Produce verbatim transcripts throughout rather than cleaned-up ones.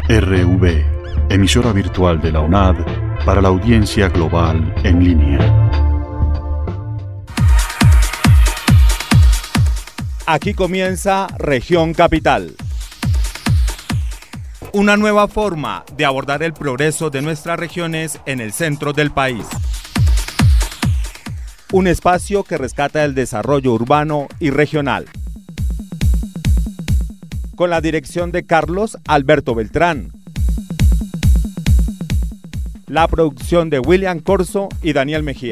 R V, emisora virtual de la U N A D para la audiencia global en línea. Aquí comienza Región Capital. Una nueva forma de abordar el progreso de nuestras regiones en el centro del país. Un espacio que rescata el desarrollo urbano y regional. Con la dirección de Carlos Alberto Beltrán. La producción de William Corso y Daniel Mejía.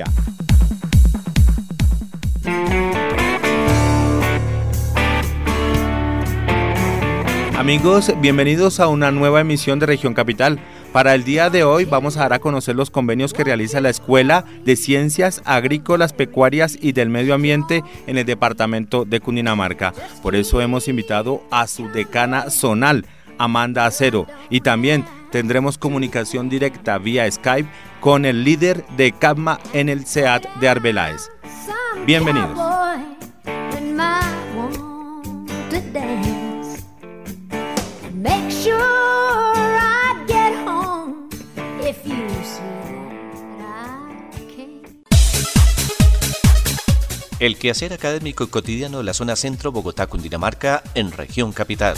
Amigos, bienvenidos a una nueva emisión de Región Capital. Para el día de hoy vamos a dar a conocer los convenios que realiza la Escuela de Ciencias Agrícolas, Pecuarias y del Medio Ambiente en el departamento de Cundinamarca. Por eso hemos invitado a su decana zonal, Amanda Acero, y también tendremos comunicación directa vía Skype con el líder de CAPMA en el C E A T de Arbeláez. Bienvenidos. El quehacer académico y cotidiano de la zona centro Bogotá, Cundinamarca, en Región Capital.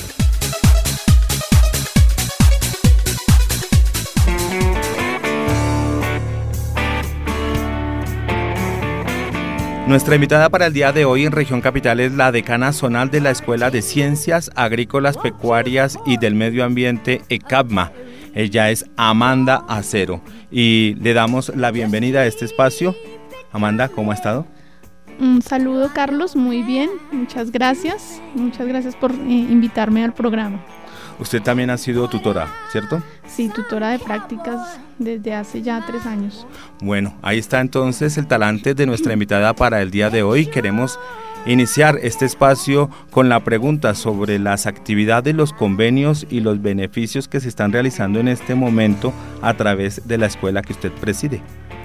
Nuestra invitada para el día de hoy en Región Capital es la decana zonal de la Escuela de Ciencias Agrícolas, Pecuarias y del Medio Ambiente, ECAPMA. Ella es Amanda Acero y le damos la bienvenida a este espacio. Amanda, ¿cómo ha estado? Un saludo, Carlos, muy bien, muchas gracias, muchas gracias por eh, invitarme al programa. Usted también ha sido tutora, ¿cierto? Sí, tutora de prácticas desde hace ya tres años. Bueno, ahí está entonces el talante de nuestra invitada para el día de hoy. Queremos iniciar este espacio con la pregunta sobre las actividades, los convenios y los beneficios que se están realizando en este momento a través de la escuela que usted preside.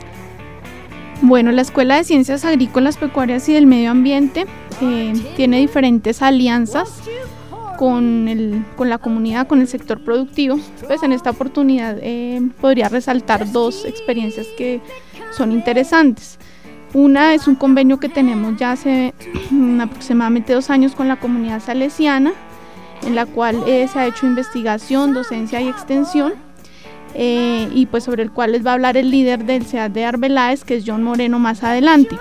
Bueno, la Escuela de Ciencias Agrícolas, Pecuarias y del Medio Ambiente eh, tiene diferentes alianzas con, el, con la comunidad, con el sector productivo. Pues en esta oportunidad eh, podría resaltar dos experiencias que son interesantes. Una es un convenio que tenemos ya hace aproximadamente dos años con la comunidad salesiana, en la cual eh, se ha hecho investigación, docencia y extensión. Eh, y pues sobre el cual les va a hablar el líder del C E A T de Arbeláez, que es John Moreno, más adelante.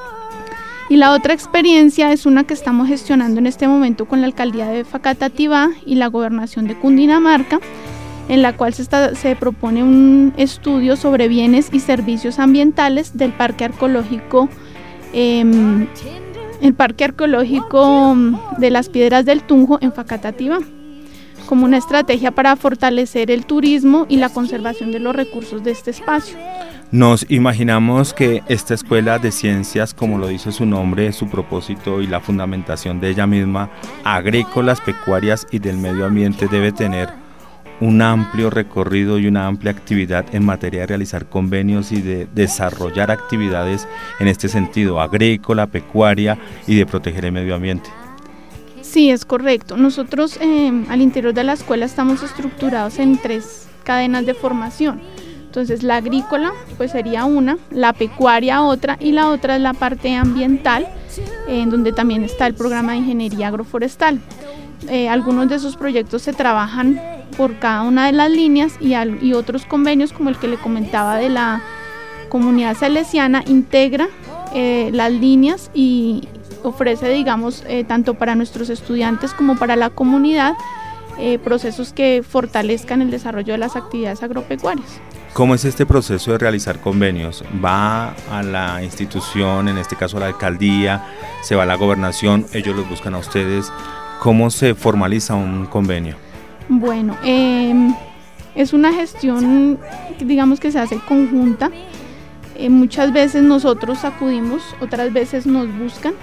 Y la otra experiencia es una que estamos gestionando en este momento con la alcaldía de Facatativá y la gobernación de Cundinamarca, en la cual se, está, se propone un estudio sobre bienes y servicios ambientales del parque arqueológico eh, el parque arqueológico de las Piedras del Tunjo en Facatativá, como una estrategia para fortalecer el turismo y la conservación de los recursos de este espacio. Nos imaginamos que esta escuela de ciencias, como lo dice su nombre, su propósito y la fundamentación de ella misma, agrícolas, pecuarias y del medio ambiente, debe tener un amplio recorrido y una amplia actividad en materia de realizar convenios y de desarrollar actividades en este sentido, agrícola, pecuaria y de proteger el medio ambiente. Sí, es correcto. Nosotros eh, al interior de la escuela estamos estructurados en tres cadenas de formación. Entonces la agrícola pues sería una, la pecuaria otra y la otra es la parte ambiental, eh, en donde también está el programa de ingeniería agroforestal. Eh, algunos de esos proyectos se trabajan por cada una de las líneas y, al, y otros convenios como el que le comentaba de la comunidad salesiana integra eh, las líneas y ofrece, digamos, eh, tanto para nuestros estudiantes como para la comunidad, eh, procesos que fortalezcan el desarrollo de las actividades agropecuarias. ¿Cómo es este proceso de realizar convenios? ¿Va a la institución, en este caso a la alcaldía, se va a la gobernación, ellos los buscan a ustedes? ¿Cómo se formaliza un convenio? Bueno, eh, es una gestión, digamos, que se hace conjunta. Eh, muchas veces nosotros acudimos, otras veces nos buscan.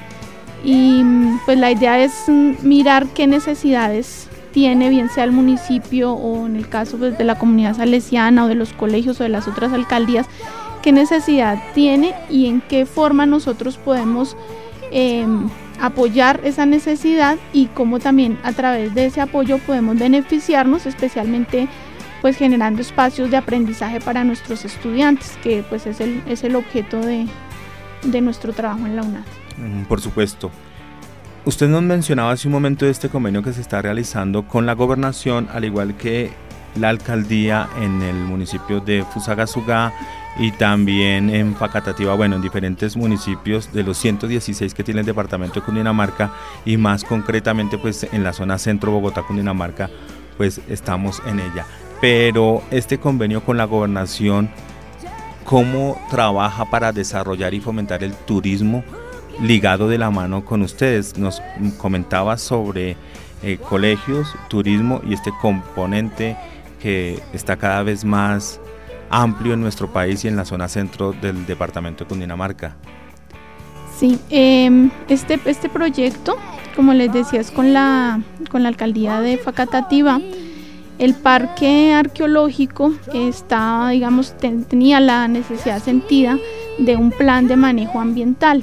Y pues la idea es mirar qué necesidades tiene, bien sea el municipio o en el caso pues, de la comunidad salesiana o de los colegios o de las otras alcaldías, qué necesidad tiene y en qué forma nosotros podemos eh, apoyar esa necesidad y cómo también a través de ese apoyo podemos beneficiarnos, especialmente pues generando espacios de aprendizaje para nuestros estudiantes, que pues es el, es el objeto de, de nuestro trabajo en la UNAD. Por supuesto. Usted nos mencionaba hace un momento de este convenio que se está realizando con la gobernación, al igual que la alcaldía en el municipio de Fusagasugá y también en Facatativá, bueno, en diferentes municipios de los ciento dieciséis que tiene el departamento de Cundinamarca, y más concretamente pues en la zona centro Bogotá, Cundinamarca, pues estamos en ella. Pero este convenio con la gobernación, ¿cómo trabaja para desarrollar y fomentar el turismo ligado de la mano con ustedes? Nos comentaba sobre eh, colegios, turismo y este componente que está cada vez más amplio en nuestro país y en la zona centro del departamento de Cundinamarca. Sí, eh, este, este proyecto, como les decía, es con la, con la alcaldía de Facatativá. El parque arqueológico está, digamos, ten, tenía la necesidad sentida de un plan de manejo ambiental.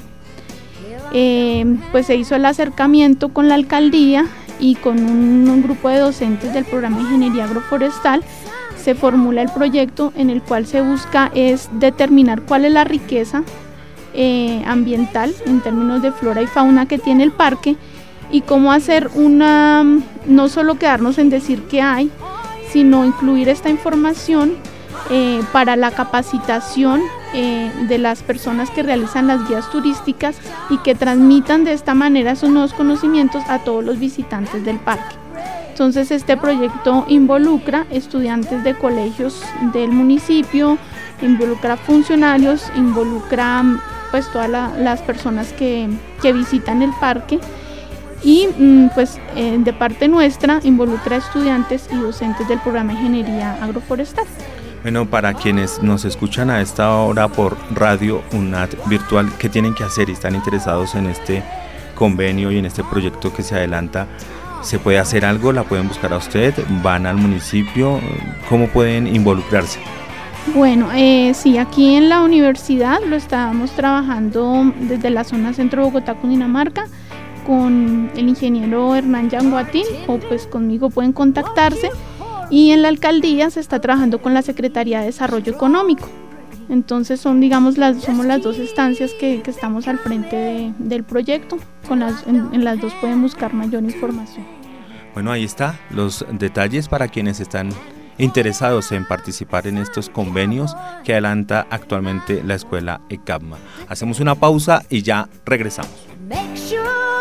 Eh, pues se hizo el acercamiento con la alcaldía y con un, un grupo de docentes del programa de Ingeniería Agroforestal se formula el proyecto en el cual se busca es determinar cuál es la riqueza eh, ambiental en términos de flora y fauna que tiene el parque y cómo hacer una, no solo quedarnos en decir qué hay, sino incluir esta información eh, para la capacitación eh, de las personas que realizan las guías turísticas y que transmitan de esta manera sus nuevos conocimientos a todos los visitantes del parque. Entonces este proyecto involucra estudiantes de colegios del municipio, involucra funcionarios, involucra pues todas la, las personas que, que visitan el parque y pues eh, de parte nuestra involucra estudiantes y docentes del programa de Ingeniería Agroforestal. Bueno, para quienes nos escuchan a esta hora por Radio UNAD Virtual, ¿qué tienen que hacer y están interesados en este convenio y en este proyecto que se adelanta? ¿Se puede hacer algo? ¿La pueden buscar a usted? ¿Van al municipio? ¿Cómo pueden involucrarse? Bueno, eh, sí, aquí en la universidad lo estábamos trabajando desde la zona centro Bogotá, Cundinamarca, con el ingeniero Hernán Yanguatín, o pues conmigo pueden contactarse, y en la alcaldía se está trabajando con la Secretaría de Desarrollo Económico. Entonces son, digamos, las, somos las dos instancias que, que estamos al frente de, del proyecto. Con las, en, en las dos pueden buscar mayor información. Bueno, ahí está los detalles para quienes están interesados en participar en estos convenios que adelanta actualmente la escuela ECAPMA. Hacemos una pausa y ya regresamos. Make sure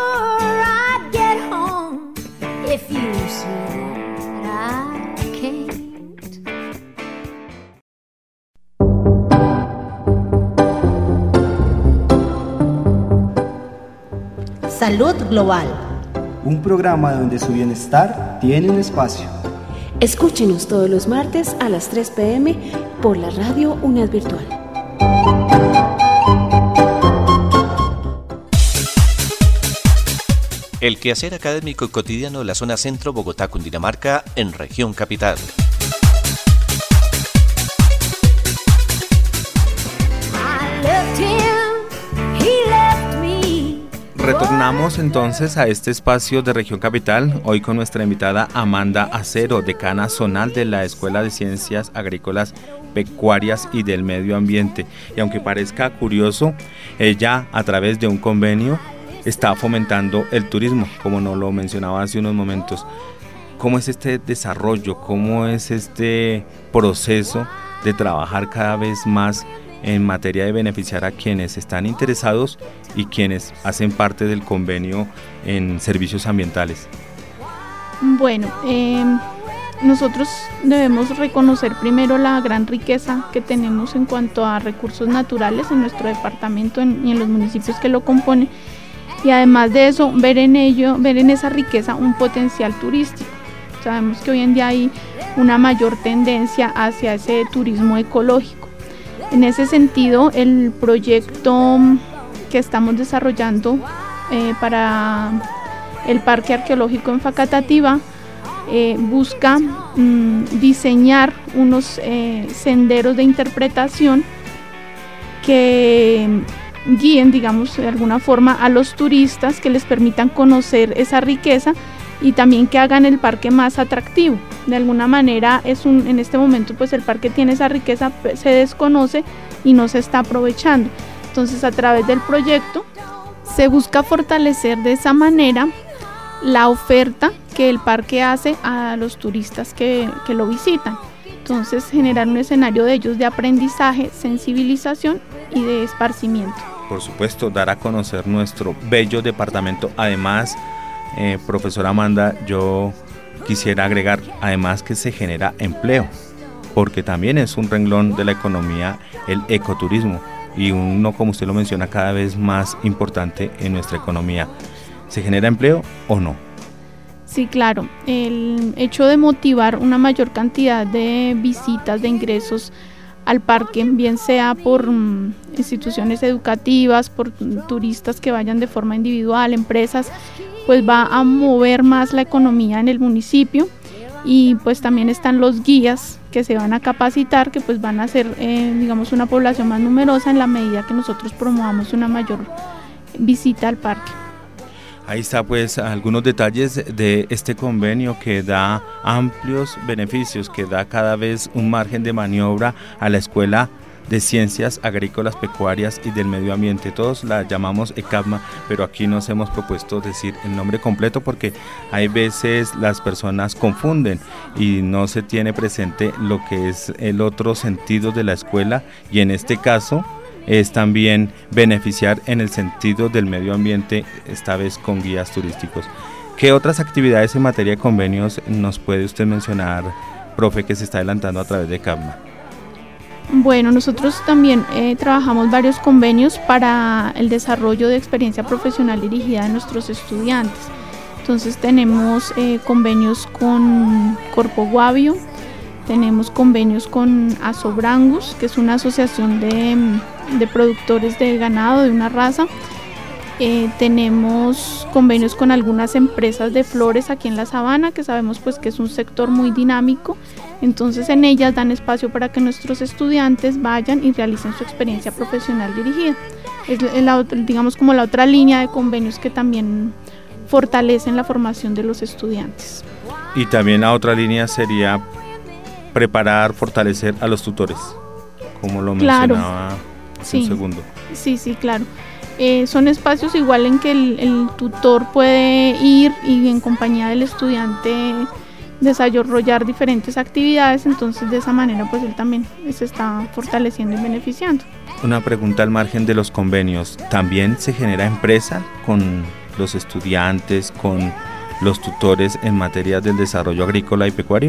I get home if you say that I can't. Salud Global. Un programa donde su bienestar tiene un espacio. Escúchenos todos los martes a las tres pe eme por la radio UNAD Virtual. El quehacer académico y cotidiano de la zona centro Bogotá, Cundinamarca, en región capital. Retornamos entonces a este espacio de Región Capital, hoy con nuestra invitada Amanda Acero, decana zonal de la Escuela de Ciencias Agrícolas, Pecuarias y del Medio Ambiente. Y aunque parezca curioso, ella a través de un convenio está fomentando el turismo, como nos lo mencionaba hace unos momentos. ¿Cómo es este desarrollo? ¿Cómo es este proceso de trabajar cada vez más en materia de beneficiar a quienes están interesados y quienes hacen parte del convenio en servicios ambientales? Bueno, eh, nosotros debemos reconocer primero la gran riqueza que tenemos en cuanto a recursos naturales en nuestro departamento en, y en los municipios que lo componen, y además de eso ver en ello, ver en esa riqueza un potencial turístico. Sabemos que hoy en día hay una mayor tendencia hacia ese turismo ecológico. En ese sentido, el proyecto que estamos desarrollando eh, para el Parque Arqueológico en Facatativá eh, busca mm, diseñar unos eh, senderos de interpretación que guíen, digamos, de alguna forma a los turistas, que les permitan conocer esa riqueza y también que hagan el parque más atractivo. De alguna manera es un, en este momento pues el parque tiene esa riqueza, se desconoce y no se está aprovechando. Entonces, a través del proyecto se busca fortalecer de esa manera la oferta que el parque hace a los turistas que, que lo visitan. Entonces, generar un escenario de ellos de aprendizaje, sensibilización y de esparcimiento. Por supuesto, dar a conocer nuestro bello departamento. Además, eh, profesora Amanda, yo quisiera agregar, además, que se genera empleo, porque también es un renglón de la economía el ecoturismo, y uno, como usted lo menciona, cada vez más importante en nuestra economía. ¿Se genera empleo o no? Sí, claro. El hecho de motivar una mayor cantidad de visitas, de ingresos al parque, bien sea por um, instituciones educativas, por um, turistas que vayan de forma individual, empresas, pues va a mover más la economía en el municipio. Y pues también están los guías que se van a capacitar, que pues van a ser, eh, digamos, una población más numerosa en la medida que nosotros promovamos una mayor visita al parque. Ahí está pues algunos detalles de este convenio que da amplios beneficios, que da cada vez un margen de maniobra a la Escuela de Ciencias Agrícolas, Pecuarias y del Medio Ambiente. Todos la llamamos ECAPMA, pero aquí nos hemos propuesto decir el nombre completo porque hay veces las personas confunden y no se tiene presente lo que es el otro sentido de la escuela, y en este caso es también beneficiar en el sentido del medio ambiente, esta vez con guías turísticos. ¿Qué otras actividades en materia de convenios nos puede usted mencionar, profe, que se está adelantando a través de ECAPMA? Bueno, nosotros también eh, trabajamos varios convenios para el desarrollo de experiencia profesional dirigida a nuestros estudiantes. Entonces tenemos eh, convenios con Corpo Guavio, tenemos convenios con Asobrangus, que es una asociación de, de productores de ganado de una raza. Eh, tenemos convenios con algunas empresas de flores aquí en la Sabana, que sabemos pues que es un sector muy dinámico. Entonces en ellas dan espacio para que nuestros estudiantes vayan y realicen su experiencia profesional dirigida. Es la, digamos como la otra línea de convenios que también fortalecen la formación de los estudiantes. Y también la otra línea sería preparar, fortalecer a los tutores, como lo claro. mencionaba hace sí. un segundo. Sí, sí, claro. Eh, son espacios igual en que el, el tutor puede ir y en compañía del estudiante desarrollar diferentes actividades, entonces de esa manera pues él también se está fortaleciendo y beneficiando. Una pregunta al margen de los convenios, ¿también se genera empresa con los estudiantes, con los tutores en materia del desarrollo agrícola y pecuario?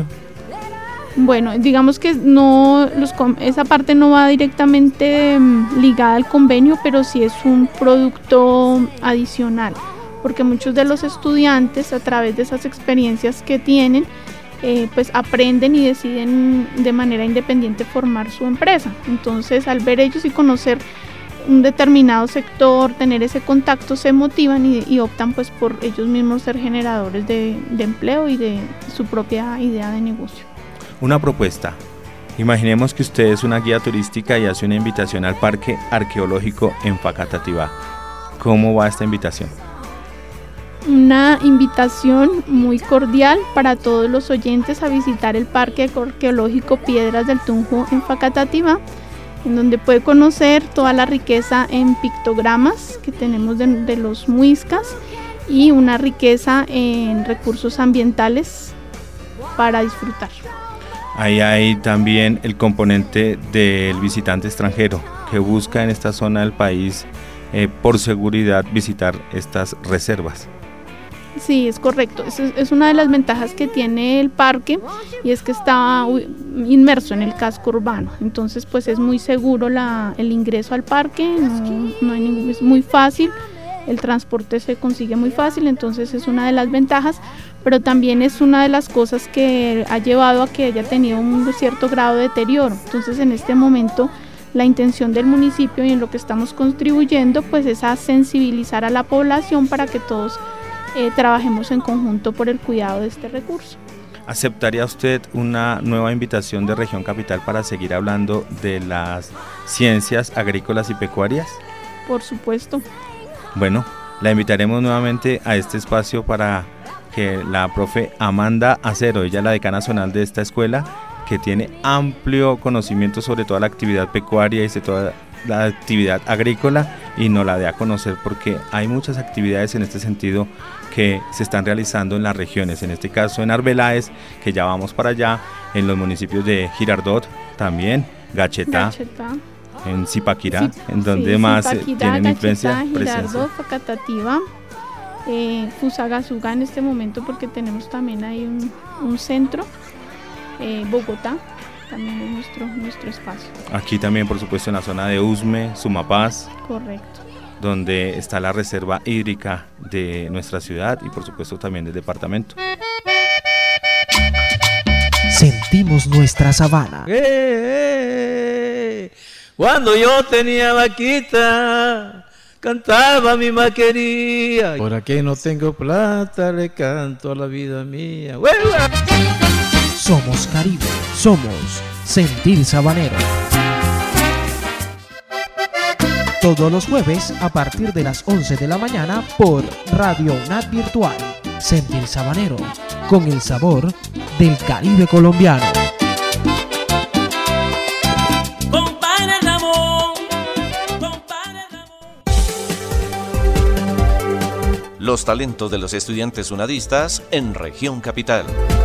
Bueno, digamos que no los, esa parte no va directamente um, ligada al convenio, pero sí es un producto adicional, porque muchos de los estudiantes a través de esas experiencias que tienen, eh, pues aprenden y deciden de manera independiente formar su empresa. Entonces, al ver ellos y conocer un determinado sector, tener ese contacto, se motivan y, y optan pues por ellos mismos ser generadores de, de empleo y de su propia idea de negocio. Una propuesta. Imaginemos que usted es una guía turística y hace una invitación al Parque Arqueológico en Facatativá. ¿Cómo va esta invitación? Una invitación muy cordial para todos los oyentes a visitar el Parque Arqueológico Piedras del Tunjo en Facatativá, en donde puede conocer toda la riqueza en pictogramas que tenemos de, de los muiscas y una riqueza en recursos ambientales para disfrutar. Ahí hay también el componente del visitante extranjero que busca en esta zona del país eh, por seguridad visitar estas reservas. Sí, es correcto. Es, es una de las ventajas que tiene el parque, y es que está inmerso en el casco urbano. Entonces, pues es muy seguro la, el ingreso al parque, no, no hay ningún, es muy fácil, el transporte se consigue muy fácil, entonces es una de las ventajas, pero también es una de las cosas que ha llevado a que haya tenido un cierto grado de deterioro. Entonces, en este momento, la intención del municipio y en lo que estamos contribuyendo, pues es a sensibilizar a la población para que todos Eh, trabajemos en conjunto por el cuidado de este recurso. ¿Aceptaría usted una nueva invitación de Región Capital para seguir hablando de las ciencias agrícolas y pecuarias? Por supuesto. Bueno, la invitaremos nuevamente a este espacio para que la profe Amanda Acero, ella es la decana zonal de esta escuela, que tiene amplio conocimiento sobre toda la actividad pecuaria y sobre toda la actividad agrícola, y nos la dé a conocer porque hay muchas actividades en este sentido que se están realizando en las regiones, en este caso en Arbeláez, que ya vamos para allá, en los municipios de Girardot también, Gachetá, Gachetá. en Zipaquirá, Sí, en donde sí, más Zipaquirá, tienen Gachetá, influencia, Girardot, presencia. Facatativá, eh, Fusagasugá en este momento, porque tenemos también ahí un, un centro, eh, Bogotá también es nuestro, nuestro espacio. Aquí también, por supuesto, en la zona de Usme, Sumapaz, Correcto. donde está la reserva hídrica de nuestra ciudad y por supuesto también del departamento. Sentimos nuestra sabana. Eh, eh, cuando yo tenía vaquita, cantaba mi maquería. Ahora que no tengo plata, le canto a la vida mía. ¡Hueva! Somos Caribe, somos Sentir Sabanero. Todos los jueves a partir de las once de la mañana por Radio UNAD Virtual. Sentir Sabanero, con el sabor del Caribe colombiano. Compare Ramón, compare Ramón. Los talentos de los estudiantes unadistas en Región Capital.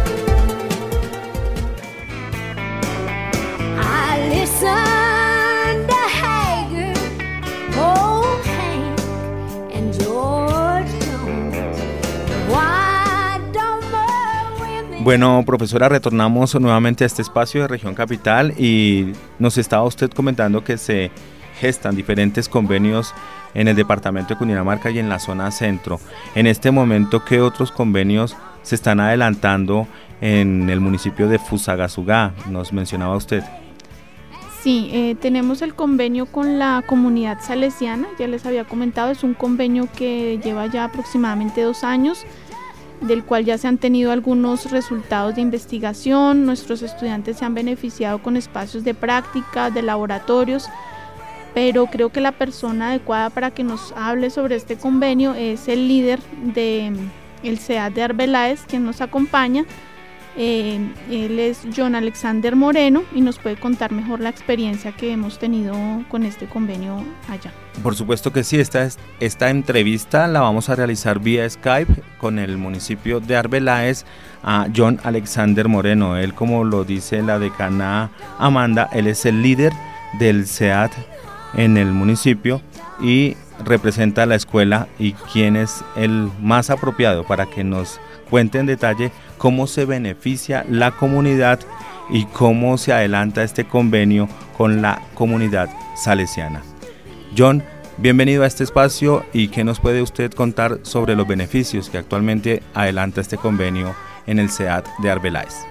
Bueno, profesora, retornamos nuevamente a este espacio de Región Capital y nos estaba usted comentando que se gestan diferentes convenios en el departamento de Cundinamarca y en la zona centro. En este momento, ¿qué otros convenios se están adelantando en el municipio de Fusagasugá? Nos mencionaba usted. Sí, eh, tenemos el convenio con la comunidad salesiana, ya les había comentado, es un convenio que lleva ya aproximadamente dos años, del cual ya se han tenido algunos resultados de investigación. Nuestros estudiantes se han beneficiado con espacios de práctica, de laboratorios, pero creo que la persona adecuada para que nos hable sobre este convenio es el líder del C E A D de Arbeláez, quien nos acompaña. Eh, él es John Alexander Moreno y nos puede contar mejor la experiencia que hemos tenido con este convenio allá. Por supuesto que sí, esta, esta entrevista la vamos a realizar vía Skype con el municipio de Arbeláez a John Alexander Moreno. Él, como lo dice la decana Amanda, él es el líder del C E A D en el municipio y representa a la escuela, y quién es el más apropiado para que nos cuente en detalle cómo se beneficia la comunidad y cómo se adelanta este convenio con la comunidad salesiana. John, bienvenido a este espacio, y qué nos puede usted contar sobre los beneficios que actualmente adelanta este convenio en el C E A D de Arbeláez.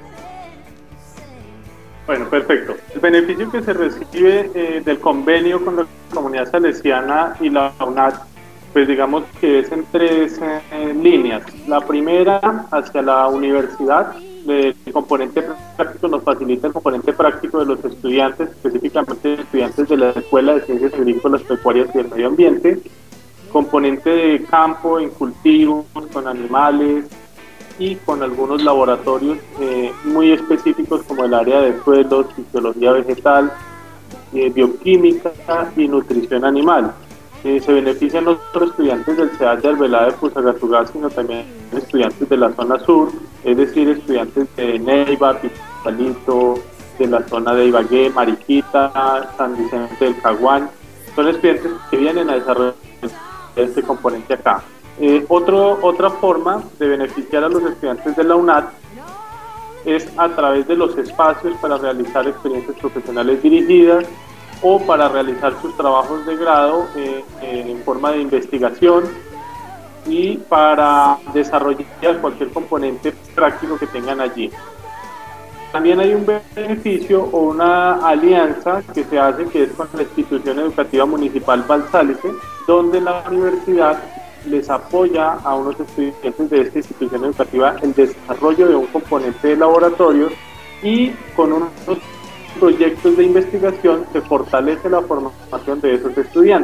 Bueno, perfecto. El beneficio que se recibe eh, del convenio con la comunidad salesiana y la UNAD, pues digamos que es en tres eh, líneas. La primera, hacia la universidad, el componente práctico nos facilita el componente práctico de los estudiantes, específicamente estudiantes de la Escuela de Ciencias Agrícolas, Pecuarias y del Medio Ambiente, componente de campo en cultivos, con animales y con algunos laboratorios eh, muy específicos como el área de suelos, fisiología vegetal, eh, bioquímica y nutrición animal. Eh, se benefician no solo estudiantes del C E A D de Arbeláez de Fusagasugá, sino también estudiantes de la zona sur, es decir, estudiantes de Neiva, Pitalito, de la zona de Ibagué, Mariquita, San Vicente del Caguán. Son estudiantes que vienen a desarrollar este componente acá. Eh, otro, otra forma de beneficiar a los estudiantes de la UNAD es a través de los espacios para realizar experiencias profesionales dirigidas o para realizar sus trabajos de grado eh, eh, en forma de investigación y para desarrollar cualquier componente práctico que tengan allí. También hay un beneficio o una alianza que se hace, que es con la institución educativa municipal Balsálice, donde la universidad les apoya a unos estudiantes de esta institución educativa el desarrollo de un componente de laboratorio, y con unos proyectos de investigación se fortalece la formación de esos estudiantes.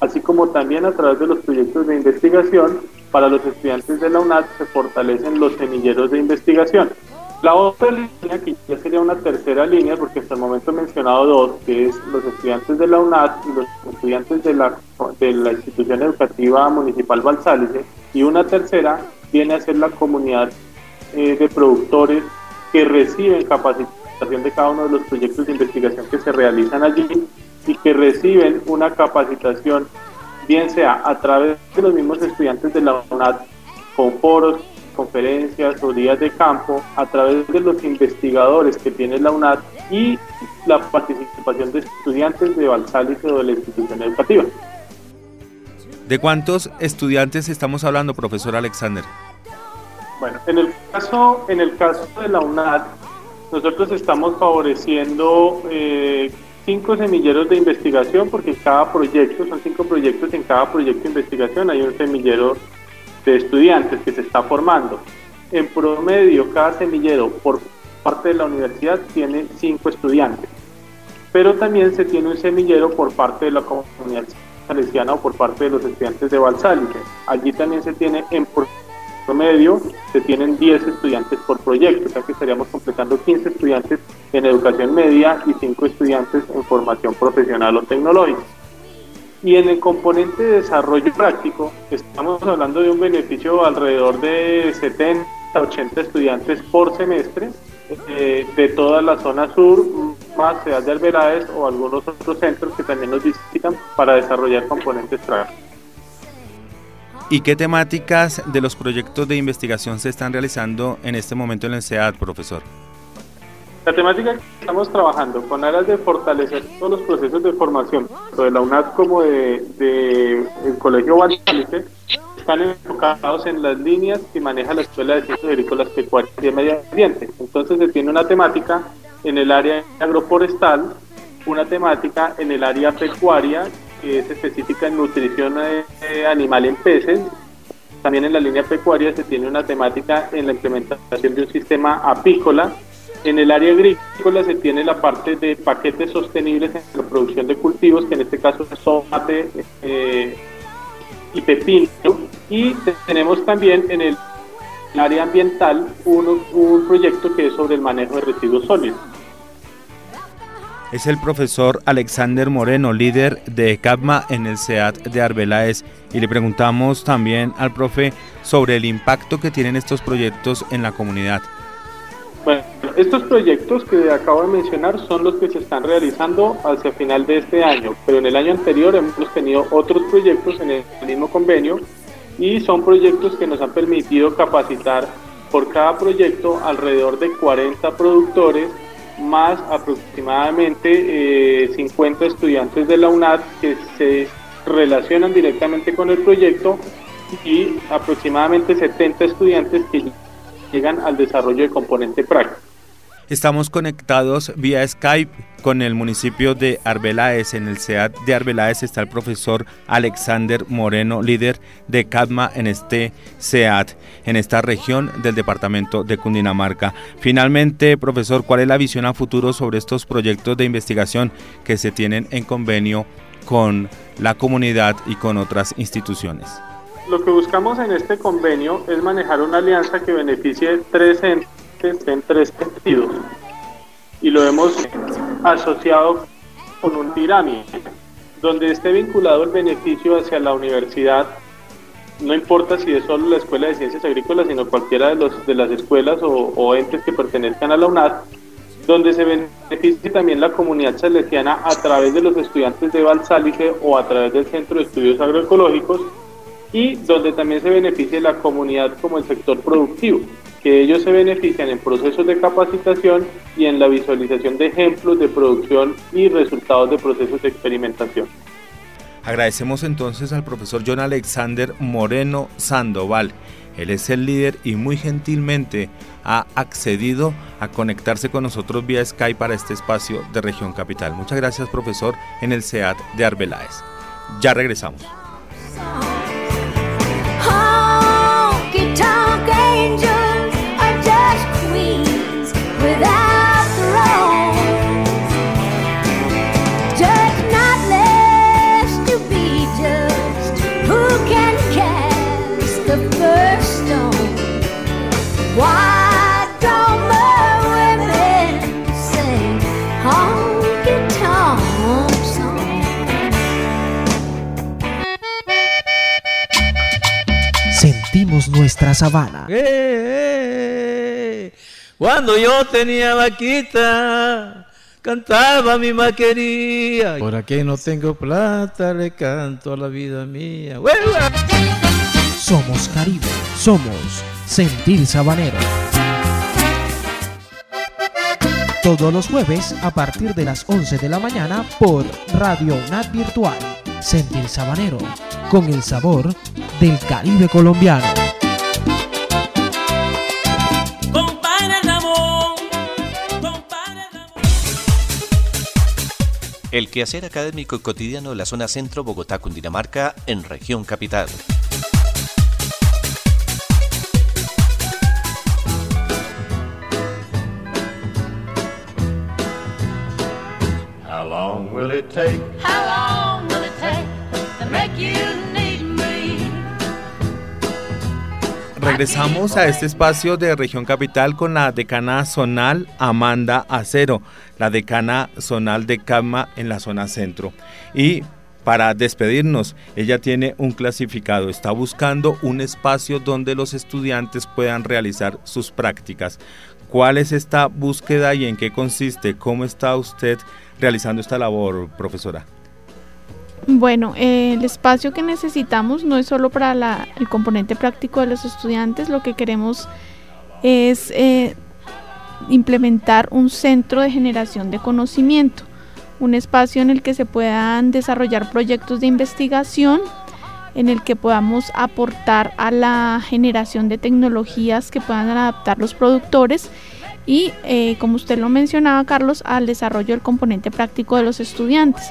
así como también a través de los proyectos de investigación. Para los estudiantes de la UNAD se fortalecen los semilleros de investigación. La otra línea, que ya sería una tercera línea, porque hasta el momento he mencionado dos, que es los estudiantes de la UNAD y los estudiantes de la, de la institución educativa municipal Balsálice, y una tercera viene a ser la comunidad eh, de productores que reciben capacitación de cada uno de los proyectos de investigación que se realizan allí y que reciben una capacitación, bien sea a través de los mismos estudiantes de la UNAD, con foros, conferencias o días de campo, a través de los investigadores que tiene la UNAD y la participación de estudiantes de Balsálice o de la institución educativa. ¿De cuántos estudiantes estamos hablando, profesor Alexander? Bueno, en el caso, en el caso de la UNAD, nosotros estamos favoreciendo eh, cinco semilleros de investigación, porque cada proyecto, son cinco proyectos, en cada proyecto de investigación hay un semillero de estudiantes que se está formando. En promedio, cada semillero por parte de la universidad tiene cinco estudiantes, pero también se tiene un semillero por parte de la comunidad salesiana o por parte de los estudiantes de Balsálice. Allí también se tiene, en promedio, se tienen diez estudiantes por proyecto, o sea que estaríamos completando quince estudiantes en educación media y cinco estudiantes en formación profesional o tecnológica. Y en el componente de desarrollo práctico, estamos hablando de un beneficio alrededor de setenta a ochenta estudiantes por semestre, eh, de toda la zona sur, más Ciudad de Arbeláez o algunos otros centros que también nos visitan para desarrollar componentes prácticos. ¿Y qué temáticas de los proyectos de investigación se están realizando en este momento en el C E A D, profesor? La temática que estamos trabajando con aras de fortalecer todos los procesos de formación, tanto de la UNAD como de, de el Colegio Balsálice, están enfocados en las líneas que maneja la Escuela de Ciencias Agrícolas, Pecuarias y de Medio Ambiente. Entonces se tiene una temática en el área agroforestal, una temática en el área pecuaria, que es específica en nutrición eh, animal en peces. También en la línea pecuaria se tiene una temática en la implementación de un sistema apícola. En el área agrícola se tiene la parte de paquetes sostenibles en la producción de cultivos, que en este caso es tomate eh, y pepino. Y tenemos también en el área ambiental un, un proyecto que es sobre el manejo de residuos sólidos. Es el profesor Alexander Moreno, líder de CADMA en el C E A D de Arbeláez, y le preguntamos también al profe sobre el impacto que tienen estos proyectos en la comunidad. Bueno, estos proyectos que acabo de mencionar son los que se están realizando hacia final de este año, pero en el año anterior hemos tenido otros proyectos en el mismo convenio y son proyectos que nos han permitido capacitar por cada proyecto alrededor de cuarenta productores, más aproximadamente eh, cincuenta estudiantes de la UNAD que se relacionan directamente con el proyecto y aproximadamente setenta estudiantes que llegan al desarrollo de componente práctico. Estamos conectados vía Skype con el municipio de Arbeláez. En el C E A D de Arbeláez está el profesor Alexander Moreno, líder de CADMA en este C E A D, en esta región del departamento de Cundinamarca. Finalmente, profesor, ¿cuál es la visión a futuro sobre estos proyectos de investigación que se tienen en convenio con la comunidad y con otras instituciones? Lo que buscamos en este convenio es manejar una alianza que beneficie tres entes en tres sentidos, y lo hemos asociado con un pirámide donde esté vinculado el beneficio hacia la universidad, no importa si es solo la Escuela de Ciencias Agrícolas, sino cualquiera de, los, de las escuelas o, o entes que pertenezcan a la UNAD, donde se beneficie también la comunidad salesiana a través de los estudiantes de Balsálice o a través del Centro de Estudios Agroecológicos, y donde también se beneficie la comunidad como el sector productivo, que ellos se benefician en procesos de capacitación y en la visualización de ejemplos de producción y resultados de procesos de experimentación. Agradecemos entonces al profesor John Alexander Moreno Sandoval. Él es el líder y muy gentilmente ha accedido a conectarse con nosotros vía Skype para este espacio de Región Capital. Muchas gracias, profesor, en el C E A D de Arbeláez. Ya regresamos. Without the rose, just not less to be just. nuestra sabana. Eh, eh, cuando yo tenía vaquita, cantaba mi maquería. Por aquí no tengo plata, le canto a la vida mía. ¡Hueva! Somos Caribe, somos Sentir Sabanero. Todos los jueves a partir de las once de la mañana por Radio UNAD Virtual. Sentir Sabanero, con el sabor del Caribe colombiano. El quehacer académico y cotidiano de la zona centro Bogotá, Cundinamarca, en región capital. How long will it take? How long will it take to make you need me? Regresamos a este espacio de Región Capital con la decana zonal Amanda Acero, la decana zonal de CADMA en la zona centro. Y para despedirnos, ella tiene un clasificado, está buscando un espacio donde los estudiantes puedan realizar sus prácticas. ¿Cuál es esta búsqueda y en qué consiste? ¿Cómo está usted realizando esta labor, profesora? Bueno, eh, el espacio que necesitamos no es solo para la, el componente práctico de los estudiantes, lo que queremos es eh, implementar un centro de generación de conocimiento, un espacio en el que se puedan desarrollar proyectos de investigación, en el que podamos aportar a la generación de tecnologías que puedan adaptar los productores y, eh, como usted lo mencionaba, Carlos, al desarrollo del componente práctico de los estudiantes.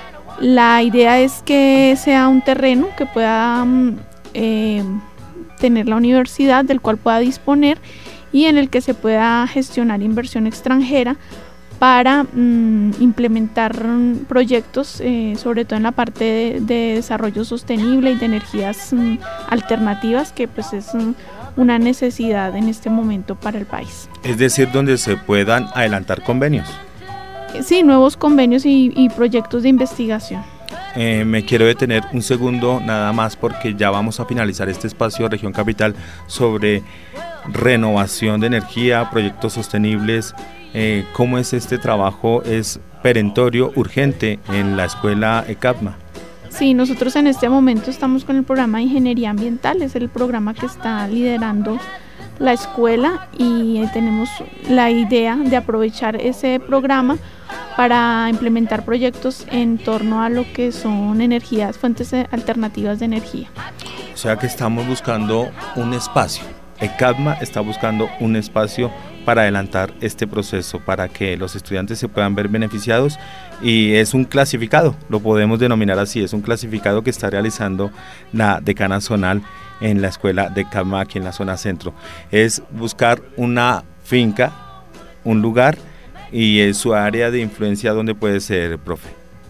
La idea es que sea un terreno que pueda eh, tener la universidad, del cual pueda disponer y en el que se pueda gestionar inversión extranjera para mm, implementar proyectos, eh, sobre todo en la parte de, de desarrollo sostenible y de energías mm, alternativas, que pues es mm, una necesidad en este momento para el país. Es decir, donde se puedan adelantar convenios. Sí, nuevos convenios y, y proyectos de investigación. Eh, me quiero detener un segundo nada más porque ya vamos a finalizar este espacio de Región Capital sobre renovación de energía, proyectos sostenibles. Eh, ¿Cómo es este trabajo? ¿Es perentorio, urgente en la escuela ECADMA? Sí, nosotros en este momento estamos con el programa de Ingeniería Ambiental, es el programa que está liderando la escuela y eh, tenemos la idea de aprovechar ese programa para implementar proyectos en torno a lo que son energías, fuentes alternativas de energía. O sea que estamos buscando un espacio, ECADMA está buscando un espacio para adelantar este proceso, para que los estudiantes se puedan ver beneficiados, y es un clasificado, lo podemos denominar así, es un clasificado que está realizando la decana zonal en la escuela de CADMA aquí en la zona centro. Es buscar una finca, un lugar y es su área de influencia donde puede ser, profe.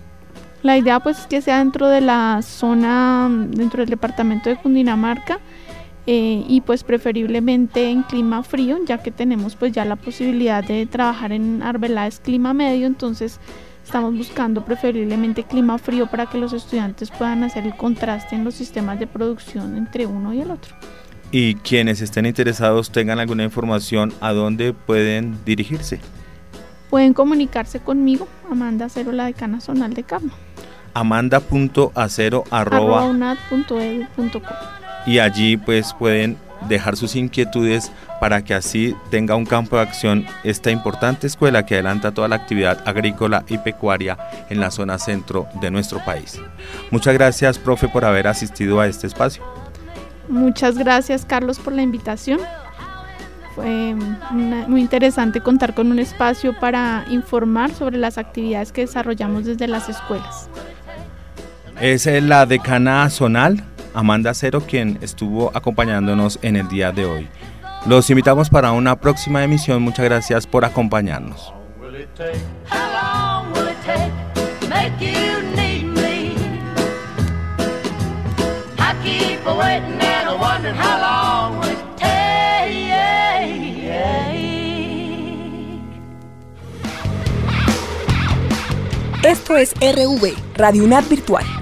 La idea pues es que sea dentro de la zona, dentro del departamento de Cundinamarca, eh, y pues preferiblemente en clima frío, ya que tenemos pues ya la posibilidad de trabajar en Arbeláez clima medio, entonces estamos buscando preferiblemente clima frío para que los estudiantes puedan hacer el contraste en los sistemas de producción entre uno y el otro. Y quienes estén interesados, tengan alguna información, ¿a dónde pueden dirigirse? Pueden comunicarse conmigo, Amanda Acero, la decana zonal de CADMA. amanda punto acero arroba unad punto edu punto co. Y allí pues pueden dejar sus inquietudes para que así tenga un campo de acción esta importante escuela que adelanta toda la actividad agrícola y pecuaria en la zona centro de nuestro país. Muchas gracias, profe, por haber asistido a este espacio. Muchas gracias, Carlos, por la invitación. Fue una, muy interesante contar con un espacio para informar sobre las actividades que desarrollamos desde las escuelas. Es la decana zonal, Amanda Acero, quien estuvo acompañándonos en el día de hoy. Los invitamos para una próxima emisión. Muchas gracias por acompañarnos. Esto es R V, Radio UNAD Virtual.